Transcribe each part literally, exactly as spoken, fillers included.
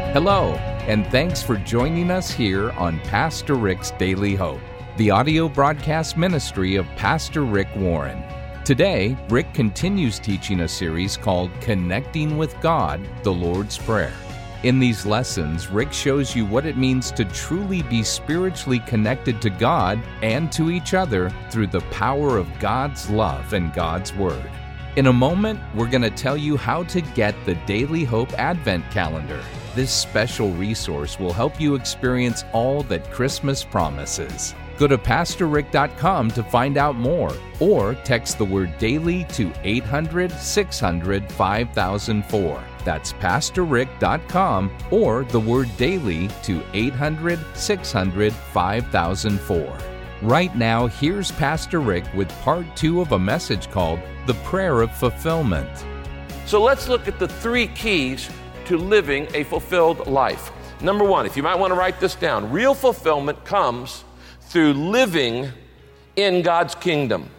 Hello, and thanks for joining us here on Pastor Rick's Daily Hope, the audio broadcast ministry of Pastor Rick Warren. Today, Rick continues teaching a series called Connecting with God, the Lord's Prayer. In these lessons, Rick shows you what it means to truly be spiritually connected to God and to each other through the power of God's love and God's Word. In a moment, we're going to tell you how to get the Daily Hope Advent Calendar. This special resource will help you experience all that Christmas promises. Go to pastor rick dot com to find out more, or text the word DAILY to eight hundred, six hundred, five thousand four. That's pastor rick dot com or the word DAILY to eight hundred, six hundred, five thousand four. Right now, here's Pastor Rick with part two of a message called The Prayer of Fulfillment. So let's look at the three keys to living a fulfilled life. Number one, if you might want to write this down, real fulfillment comes through living in God's kingdom.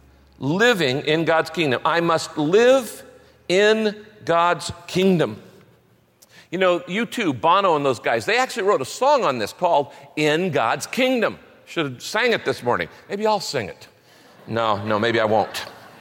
Living in God's kingdom. I must live in God's kingdom. You know, U two, Bono and those guys, they actually wrote a song on this called In God's Kingdom. Should have sang it this morning. Maybe I'll sing it. No, no, maybe I won't.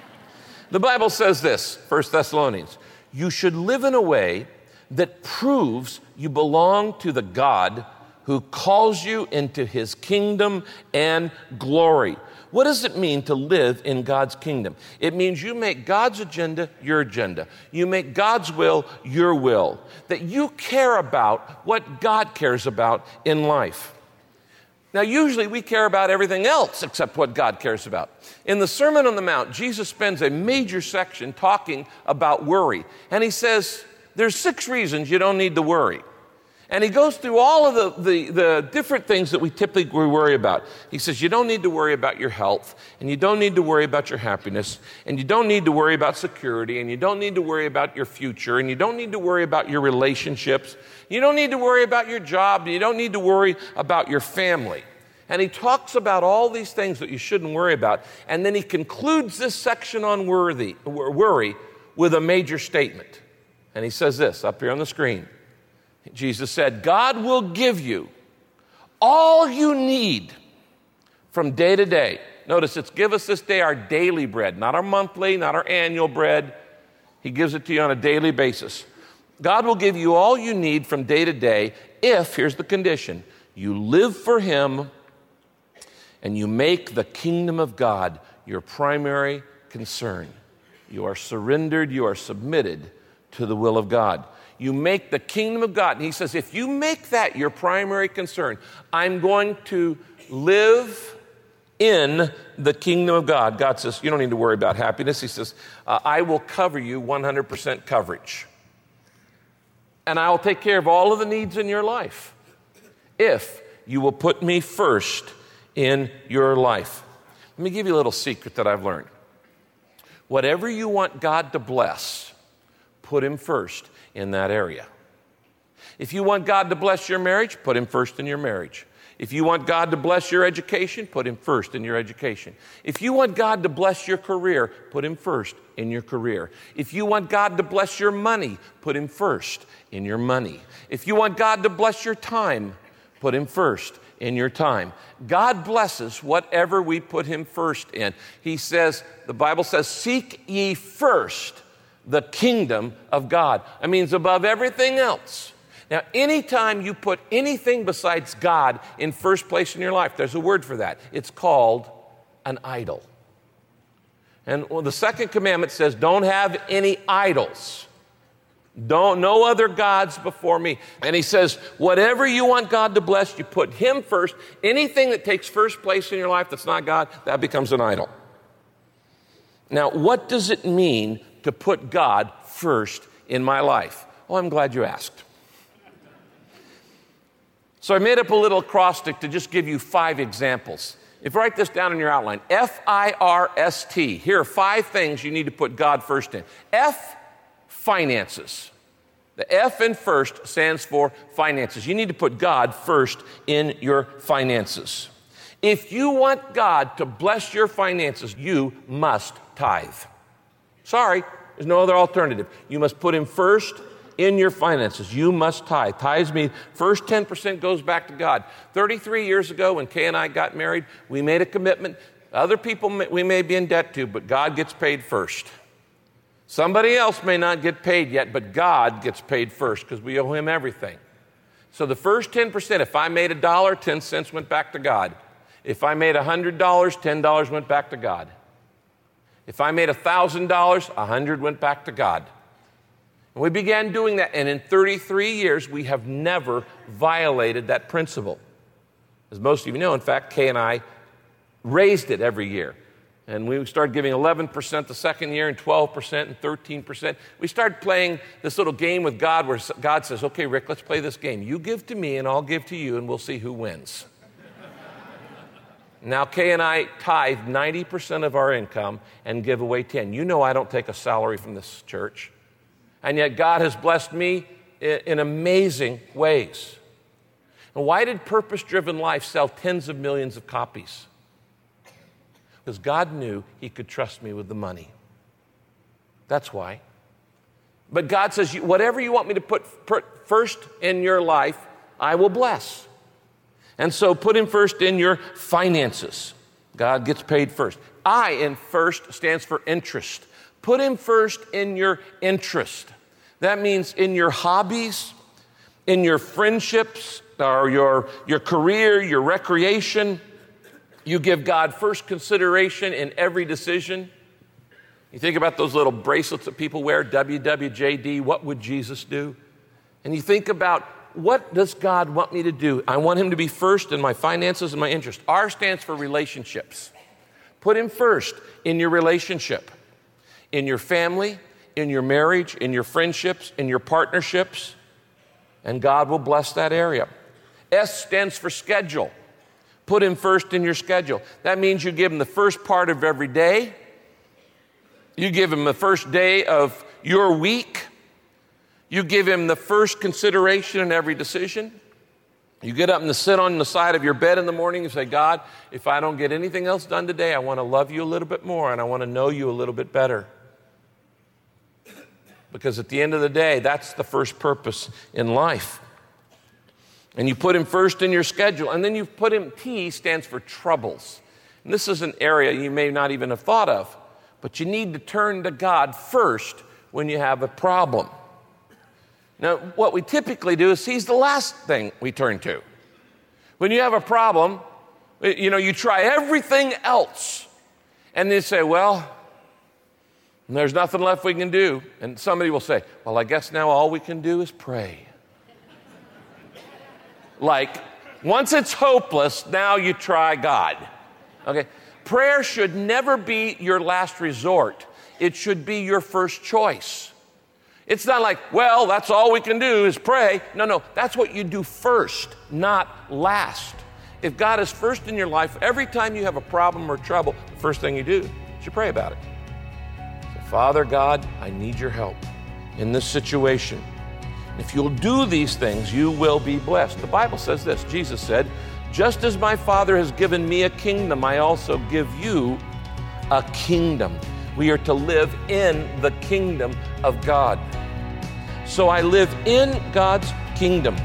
The Bible says this, First Thessalonians, you should live in a way that proves you belong to the God who calls you into his kingdom and glory. What does it mean to live in God's kingdom? It means you make God's agenda your agenda. You make God's will your will. That you care about what God cares about in life. Now, usually we care about everything else except what God cares about. In the Sermon on the Mount, Jesus spends a major section talking about worry. And he says, there's six reasons you don't need to worry. And he goes through all of the, the, the different things that we typically worry about. He says, you don't need to worry about your health, and you don't need to worry about your happiness, and you don't need to worry about security, and you don't need to worry about your future, and you don't need to worry about your relationships. You don't need to worry about your job, and you don't need to worry about your family. And he talks about all these things that you shouldn't worry about. And then he concludes this section on worthy, worry with a major statement. And he says this up here on the screen. Jesus said, God will give you all you need from day to day. Notice it's give us this day our daily bread, not our monthly, not our annual bread. He gives it to you on a daily basis. God will give you all you need from day to day if, here's the condition, you live for him and you make the kingdom of God your primary concern. You are surrendered, you are submitted to the will of God. You make the kingdom of God. And he says, if you make that your primary concern, I'm going to live in the kingdom of God. God says, you don't need to worry about happiness. He says, uh, I will cover you one hundred percent coverage. And I will take care of all of the needs in your life if you will put me first in your life. Let me give you a little secret that I've learned. Whatever you want God to bless, put him first in that area. If you want God to bless your marriage, put him first in your marriage. If you want God to bless your education, put him first in your education. If you want God to bless your career, put him first in your career. If you want God to bless your money, put him first in your money. If you want God to bless your time, put him first in your time. God blesses whatever we put him first in. He says, the Bible says, seek ye first the kingdom of God. That means above everything else. Now, anytime you put anything besides God in first place in your life, there's a word for that. It's called an idol. And well, the second commandment says, don't have any idols. Don't, no other gods before me. And he says, whatever you want God to bless, you put him first. Anything that takes first place in your life that's not God, that becomes an idol. Now, what does it mean to put God first in my life? Oh, I'm glad you asked. So I made up a little acrostic to just give you five examples. If you write this down in your outline, F I R S T. Here are five things you need to put God first in. F, finances. The F in first stands for finances. You need to put God first in your finances. If you want God to bless your finances, you must tithe. Sorry, there's no other alternative. You must put him first in your finances, you must tithe. Tithes mean first ten percent goes back to God. thirty-three years ago when Kay and I got married, we made a commitment. Other people may, we may be in debt to, but God gets paid first. Somebody else may not get paid yet, but God gets paid first because we owe him everything. So the first ten percent, if I made a dollar, ten cents went back to God. If I made one hundred dollars, ten dollars went back to God. If I made one thousand dollars, one hundred dollars went back to God. And we began doing that, and in thirty-three years, we have never violated that principle. As most of you know, in fact, Kay and I raised it every year. And we started giving eleven percent the second year, and twelve percent, and thirteen percent. We started playing this little game with God where God says, okay, Rick, let's play this game. You give to me, and I'll give to you, and we'll see who wins. Now, Kay and I tithe ninety percent of our income and give away ten. You know I don't take a salary from this church. And yet God has blessed me in amazing ways. And why did Purpose-Driven Life sell tens of millions of copies? Because God knew he could trust me with the money. That's why. But God says, whatever you want me to put, put first in your life, I will bless. And so put him first in your finances. God gets paid first. I in first stands for interest. Put him first in your interest. That means in your hobbies, in your friendships, or your, your career, your recreation. You give God first consideration in every decision. You think about those little bracelets that people wear, W W J D, what would Jesus do? And you think about, what does God want me to do? I want him to be first in my finances and my interest. R stands for relationships. Put him first in your relationship, in your family, in your marriage, in your friendships, in your partnerships, and God will bless that area. S stands for schedule. Put him first in your schedule. That means you give him the first part of every day. You give him the first day of your week. You give him the first consideration in every decision. You get up and sit on the side of your bed in the morning and say, God, if I don't get anything else done today, I want to love you a little bit more and I want to know you a little bit better. Because at the end of the day, that's the first purpose in life. And you put him first in your schedule. And then you put him, T stands for troubles. And this is an area you may not even have thought of, but you need to turn to God first when you have a problem. Now, what we typically do is he's the last thing we turn to. When you have a problem, you know, you try everything else. And then you say, well, there's nothing left we can do. And somebody will say, well, I guess now all we can do is pray. Like, once it's hopeless, now you try God. Okay? Prayer should never be your last resort. It should be your first choice. It's not like, well, that's all we can do is pray. No, no, that's what you do first, not last. If God is first in your life, every time you have a problem or trouble, the first thing you do is you pray about it. Say, Father God, I need your help in this situation. If you'll do these things, you will be blessed. The Bible says this. Jesus said, just as my Father has given me a kingdom, I also give you a kingdom. We are to live in the kingdom of God. So I live in God's kingdom.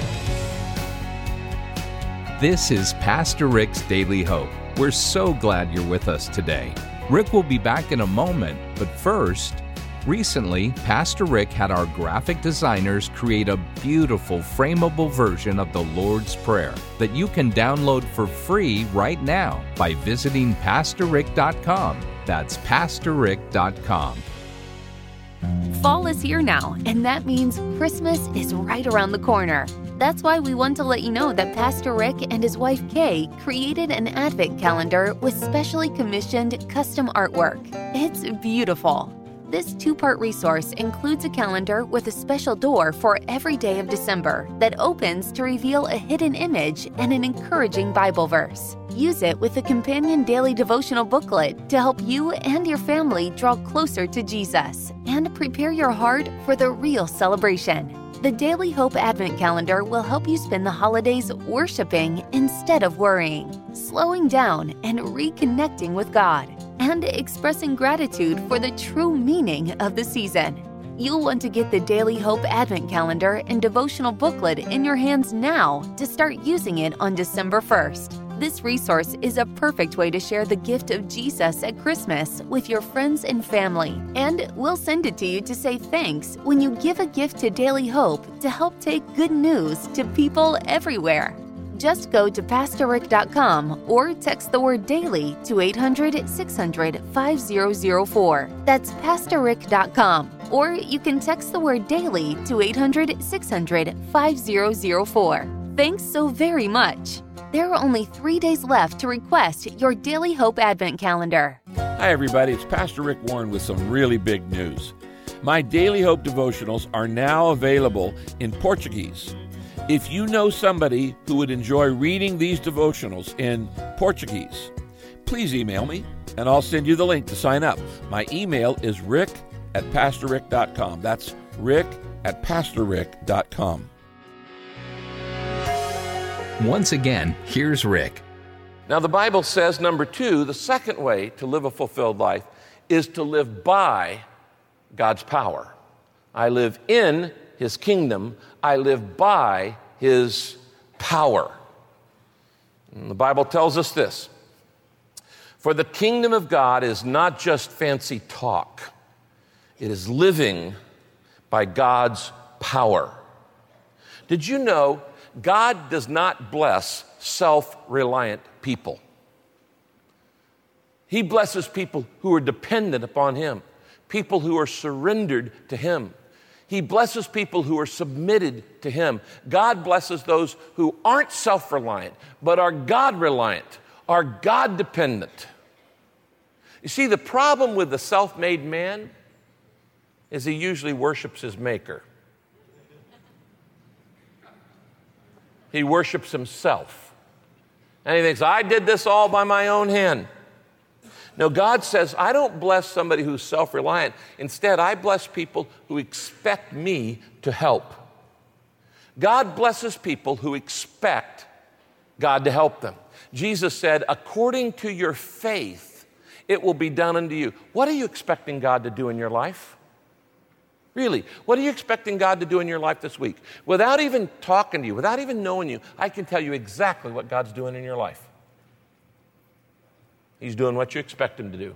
This is Pastor Rick's Daily Hope. We're so glad you're with us today. Rick will be back in a moment, but first, recently, Pastor Rick had our graphic designers create a beautiful frameable version of the Lord's Prayer that you can download for free right now by visiting pastor rick dot com. That's pastor rick dot com. Fall is here now, and that means Christmas is right around the corner. That's why we want to let you know that Pastor Rick and his wife Kay created an Advent calendar with specially commissioned custom artwork. It's beautiful. This two-part resource includes a calendar with a special door for every day of December that opens to reveal a hidden image and an encouraging Bible verse. Use it with a companion daily devotional booklet to help you and your family draw closer to Jesus and prepare your heart for the real celebration. The Daily Hope Advent Calendar will help you spend the holidays worshiping instead of worrying, slowing down and reconnecting with God, and expressing gratitude for the true meaning of the season. You'll want to get the Daily Hope Advent Calendar and devotional booklet in your hands now to start using it on December first. This resource is a perfect way to share the gift of Jesus at Christmas with your friends and family. And we'll send it to you to say thanks when you give a gift to Daily Hope to help take good news to people everywhere. Just go to pastor rick dot com or text the word daily to eight hundred, six hundred, five zero zero four. That's pastor rick dot com. Or you can text the word daily to eight hundred, six hundred, five zero zero four. Thanks so very much. There are only three days left to request your Daily Hope Advent Calendar. Hi, everybody. It's Pastor Rick Warren with some really big news. My Daily Hope devotionals are now available in Portuguese. If you know somebody who would enjoy reading these devotionals in Portuguese, please email me, and I'll send you the link to sign up. My email is rick at pastor rick dot com. That's rick at pastor rick dot com. Once again, here's Rick. Now, the Bible says, number two, the second way to live a fulfilled life is to live by God's power. I live in His kingdom. I live by His power. And the Bible tells us this: for the kingdom of God is not just fancy talk. It is living by God's power. Did you know God does not bless self-reliant people? He blesses people who are dependent upon Him, people who are surrendered to Him. He blesses people who are submitted to Him. God blesses those who aren't self-reliant, but are God-reliant, are God-dependent. You see, the problem with the self-made man is he usually worships his maker. He worships himself. And he thinks, I did this all by my own hand. No, God says, I don't bless somebody who's self-reliant. Instead, I bless people who expect me to help. God blesses people who expect God to help them. Jesus said, according to your faith, it will be done unto you. What are you expecting God to do in your life? Really, what are you expecting God to do in your life this week? Without even talking to you, without even knowing you, I can tell you exactly what God's doing in your life. He's doing what you expect Him to do.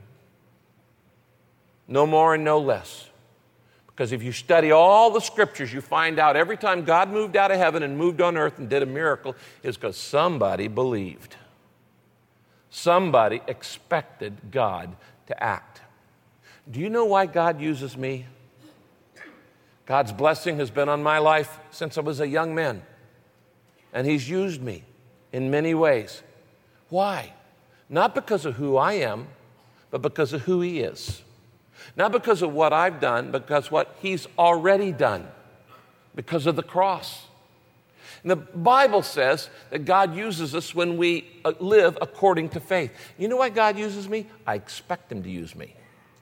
No more and no less. Because if you study all the scriptures, you find out every time God moved out of heaven and moved on earth and did a miracle, it's because somebody believed. Somebody expected God to act. Do you know why God uses me? God's blessing has been on my life since I was a young man. And He's used me in many ways. Why? Not because of who I am, but because of who He is. Not because of what I've done, but because what He's already done. Because of the cross. And the Bible says that God uses us when we live according to faith. You know why God uses me? I expect Him to use me.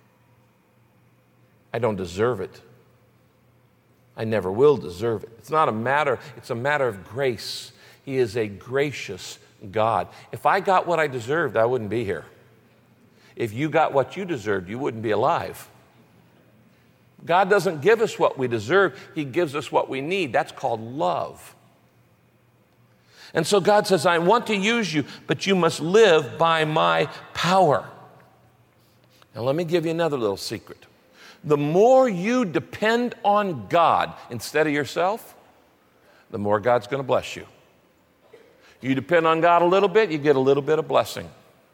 I don't deserve it. I never will deserve it. It's not a matter, it's a matter of grace. He is a gracious God. If I got what I deserved, I wouldn't be here. If you got what you deserved, you wouldn't be alive. God doesn't give us what we deserve. He gives us what we need. That's called love. And so God says, I want to use you, but you must live by my power. Now let me give you another little secret. The more you depend on God instead of yourself, the more God's going to bless you. You depend on God a little bit, you get a little bit of blessing.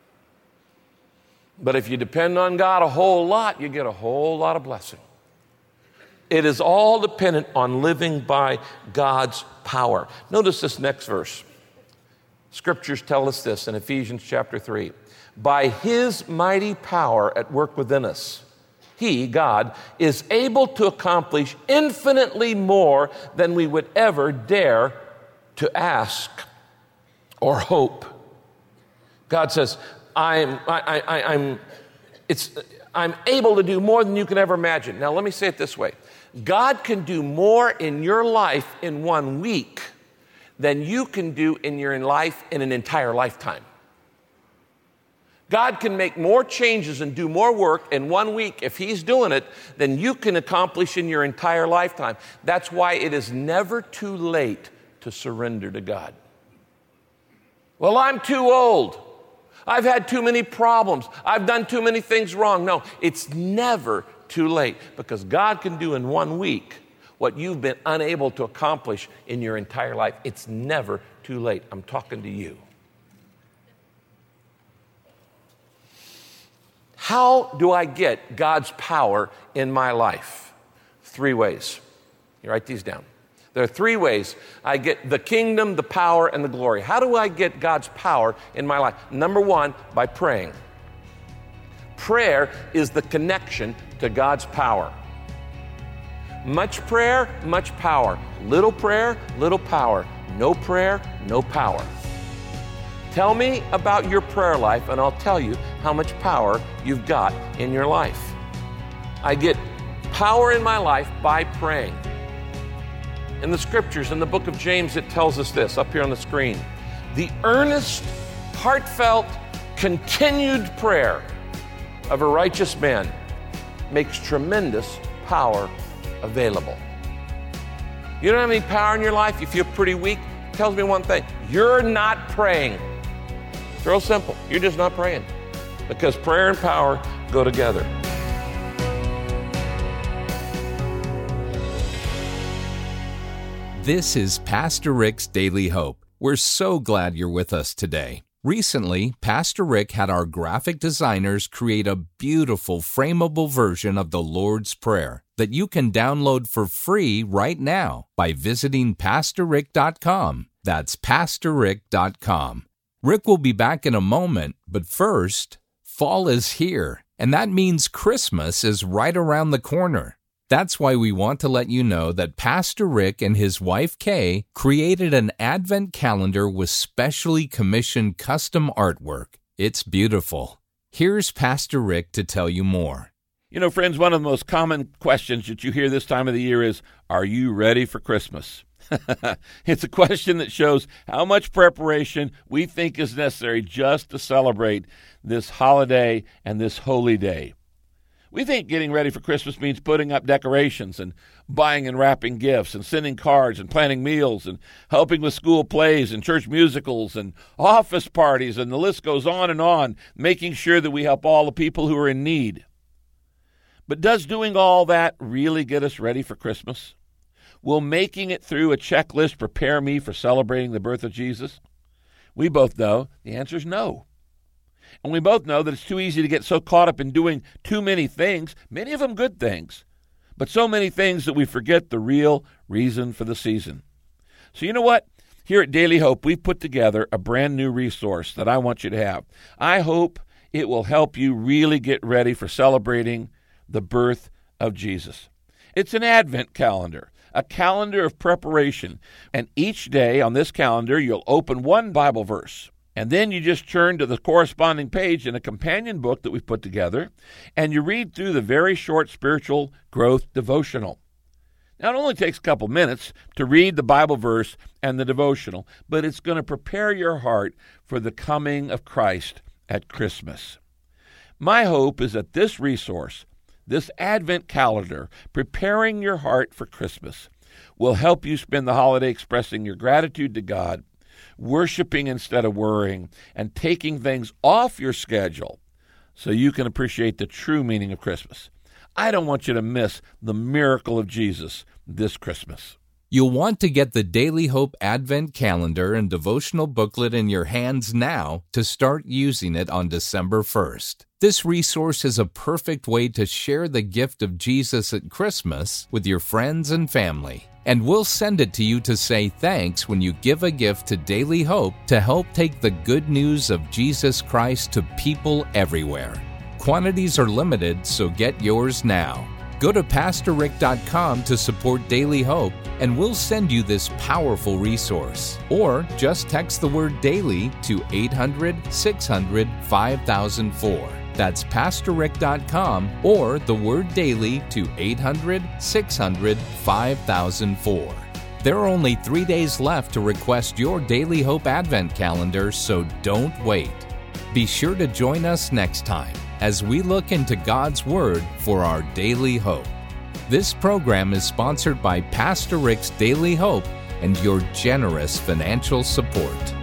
But if you depend on God a whole lot, you get a whole lot of blessing. It is all dependent on living by God's power. Notice this next verse. Scriptures tell us this in Ephesians chapter three. By His mighty power at work within us, He, God, is able to accomplish infinitely more than we would ever dare to ask or hope. God says, I'm, I, I, I'm, it's, I'm able to do more than you can ever imagine. Now, let me say it this way. God can do more in your life in one week than you can do in your life in an entire lifetime. God can make more changes and do more work in one week if He's doing it than you can accomplish in your entire lifetime. That's why it is never too late to surrender to God. Well, I'm too old. I've had too many problems. I've done too many things wrong. No, it's never too late, because God can do in one week what you've been unable to accomplish in your entire life. It's never too late. I'm talking to you. How do I get God's power in my life? Three ways. You write these down. There are three ways I get the kingdom, the power, and the glory. How do I get God's power in my life? Number one, by praying. Prayer is the connection to God's power. Much prayer, much power. Little prayer, little power. No prayer, no power. Tell me about your prayer life, and I'll tell you how much power you've got in your life. I get power in my life by praying. In the scriptures, in the book of James, it tells us this, up here on the screen. The earnest, heartfelt, continued prayer of a righteous man makes tremendous power available. You don't have any power in your life? You feel pretty weak? It tells me one thing. You're not praying. It's real simple. You're just not praying. Because prayer and power go together. This is Pastor Rick's Daily Hope. We're so glad you're with us today. Recently, Pastor Rick had our graphic designers create a beautiful frameable version of the Lord's Prayer that you can download for free right now by visiting pastor rick dot com. That's pastor rick dot com. Rick will be back in a moment, but first, fall is here, and that means Christmas is right around the corner. That's why we want to let you know that Pastor Rick and his wife Kay created an Advent calendar with specially commissioned custom artwork. It's beautiful. Here's Pastor Rick to tell you more. You know, friends, one of the most common questions that you hear this time of the year is, are you ready for Christmas? It's a question that shows how much preparation we think is necessary just to celebrate this holiday and this holy day. We think getting ready for Christmas means putting up decorations and buying and wrapping gifts and sending cards and planning meals and helping with school plays and church musicals and office parties, and the list goes on and on, making sure that we help all the people who are in need. But does doing all that really get us ready for Christmas? Will making it through a checklist prepare me for celebrating the birth of Jesus? We both know the answer is no. And we both know that it's too easy to get so caught up in doing too many things, many of them good things, but so many things that we forget the real reason for the season. So you know what? Here at Daily Hope, we've put together a brand new resource that I want you to have. I hope it will help you really get ready for celebrating the birth of Jesus. It's an Advent calendar, a calendar of preparation. And each day on this calendar, you'll open one Bible verse. And then you just turn to the corresponding page in a companion book that we've put together, and you read through the very short spiritual growth devotional. Now, it only takes a couple minutes to read the Bible verse and the devotional, but it's going to prepare your heart for the coming of Christ at Christmas. My hope is that this resource, this Advent calendar, preparing your heart for Christmas, will help you spend the holiday expressing your gratitude to God, worshiping instead of worrying, and taking things off your schedule so you can appreciate the true meaning of Christmas. I don't want you to miss the miracle of Jesus this Christmas. You'll want to get the Daily Hope Advent Calendar and devotional booklet in your hands now to start using it on December first. This resource is a perfect way to share the gift of Jesus at Christmas with your friends and family. And we'll send it to you to say thanks when you give a gift to Daily Hope to help take the good news of Jesus Christ to people everywhere. Quantities are limited, so get yours now. Go to pastor rick dot com to support Daily Hope, and we'll send you this powerful resource. Or just text the word DAILY to eight hundred, six hundred, five thousand four. That's pastor rick dot com or the word DAILY to eight hundred, six hundred, five thousand four. There are only three days left to request your Daily Hope Advent Calendar, so don't wait. Be sure to join us next time as we look into God's Word for our daily hope. This program is sponsored by Pastor Rick's Daily Hope and your generous financial support.